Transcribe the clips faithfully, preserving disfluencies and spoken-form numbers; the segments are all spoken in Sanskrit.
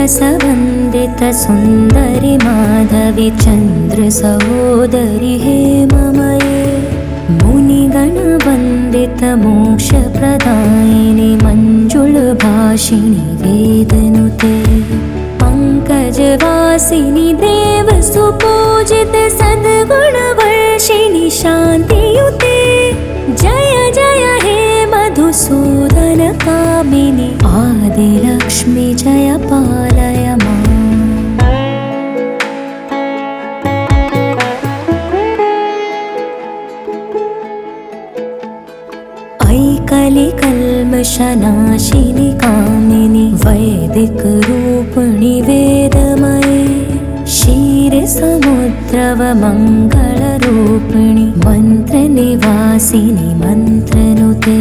रसवन्दित सुन्दरि माधवि चन्द्र सहोदरि हेममये मुनिगणवन्दित मोक्षप्रदायिनि मञ्जुलभाषिणि वेदनुते पङ्कजवासिनि देवसुपूजित सद्गुणवर्षिणि शान्तियुते जय जय हे मधुसूदन कामिनि आदिलक्ष्मि जय पालय माम्। ऐकलिकल्मषनाशिनि कामिनि वैदिकरूपिणि वेदमये क्षीरसमुद्रवमङ्गलरूपिणि मन्त्रनिवासिनि मन्त्रनुते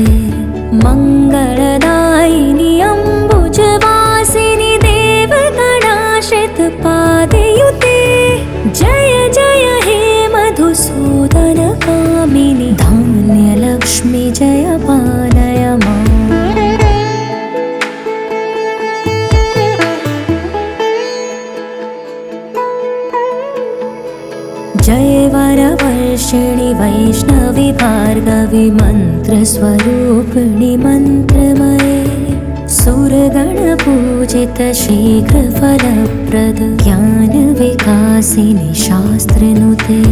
मङ्गलदायिनि अम्बुजवासिनि देवगणाश्रितपादयुते जय जय हे मधुसूदन कामिनि धान्यलक्ष्मि जय पालय माम्। जय वरवर्षिणि वैष्णवि भार्गवि मन्त्रस्वरूपिणि मन्त्रमये सुरगणपूजित शीघ्रफलप्रद ज्ञानविकासिनि शास्त्रनुते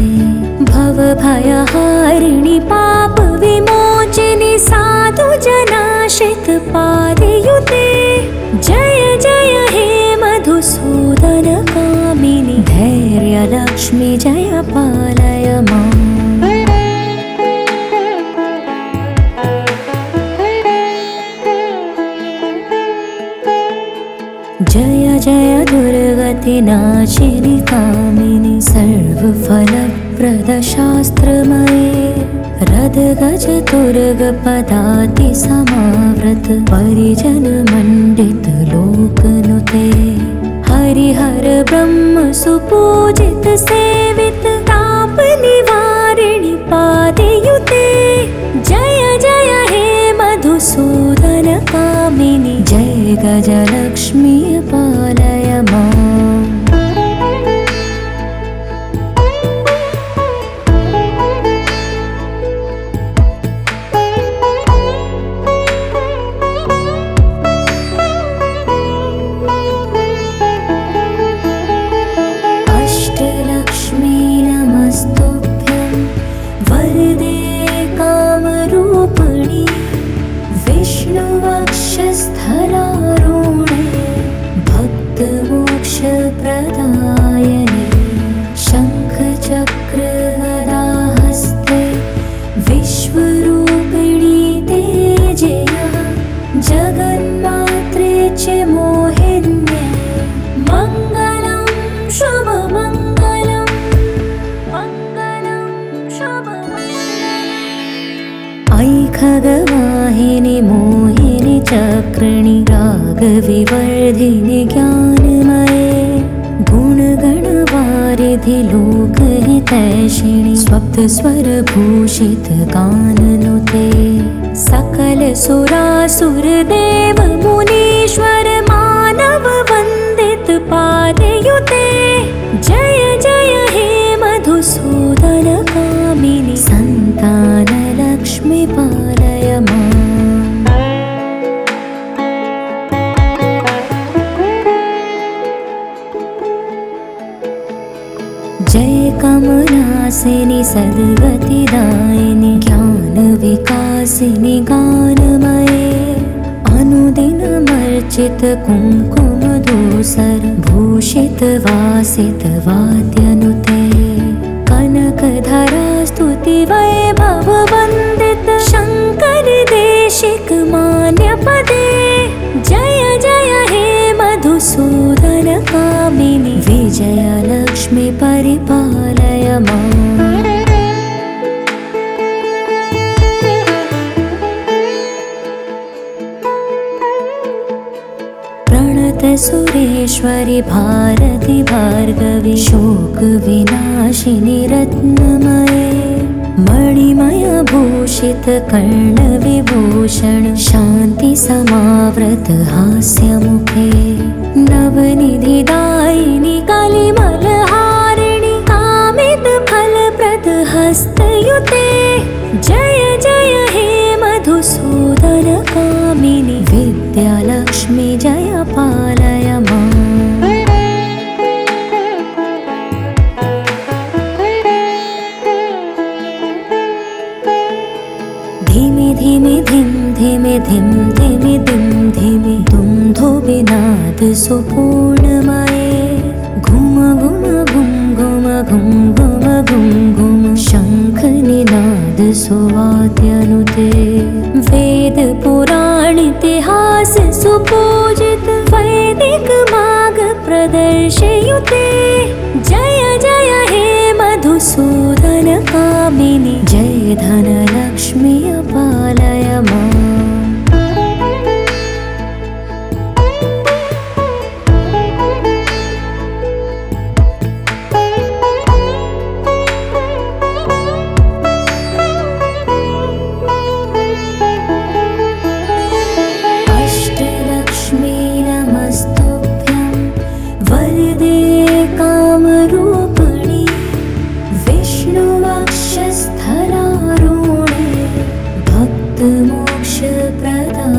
भवभयहारिणि पापविमोचिनि साधुजनाश्रितपादयुते जय जय हे मधुसूदन कामिनि धैर्यलक्ष्मि जय पालय माम्। जय जय दुर्गतिनाशिनि कामिनि सर्वफलप्रद शास्त्रमये रदगज तुर्गपदाति समावृत परिजनमण्डित लोकनुते हरिहर ब्रह्म सुपूजित सेवित ताप निवारिणि पादयुते जय जय हे मधुसूदन कामिनि जय गजलक्ष्मि पालय माम्। अष्टलक्ष्मी नमस्तुभ्यं वरदे कामरूपिणि विष्णुवक्षस्थलारूढे भक्तमोक्षप्रदायिनि शङ्खचक्रगदाहस्ते विश्वरूपिणि ते जय जगन्मात्रे च मोहिन्ये मङ्गलं शुभमङ्गलं मङ्गलं शुभमङ्गलम्। ऐखगवाहिनि मोहिनि चक्रिणि रागविवर्धिनि ज्ञानमये गुणगणवारिधि लोकहितैषिणि स्वप्तस्वरभूषित गाननुते सकल सुरासुरदेव मुनीश्वर मानव वन्दित पादयुते जय जय हे मधुसूदन कामिनि सन्तानलक्ष्मि पालय माम्। जय कमलासिनि सद्गतिदायिनि ज्ञानविकासिनि गानमये अनुदिनमर्चित कुङ्कुमधूसर भूषित वासित वाद्यनुते कनकधरा स्तुति वैभव वन्दित शङ्कर देशिक मान्यपदे जय जय हे मधुसूदन कामिनि विजयलक्ष्मि परिपालय माम्। प्रणत सुरेश्वरि भारति भार्गवि शोकविनाशिनि रत्नमये मणिमय भूषित कर्णविभूषण शान्ति समावृत हास्यमुखे नवनिधिदायिनि कलिमलहारिणि कामितफलप्रदहस्तयुते जय जय हे मधुसूदनकामिनि विद्यालक्ष्मी जय पालय माम्। धिमि धिमि धिम धिमि धिम धिमि धिम धिमि दुन्दुभिनाद सुपूर्णमये घुम घुम घुम घुम घुम घुम घुम घुम शङ्खनिनाद सुवाद्यनुते वेद पुराण इतिहास सुपूजित वैदिक मार्ग प्रदर्शयुते जय जय हे मधुसूदन कामिनि जय धनलक्ष्मी पालय माम्। अष्टलक्ष्मी नमस्तुभ्यं वरदे कामरूपिणि विष्णुवक्षस्थलारूढे भक्तमोक्षप्रदायिनि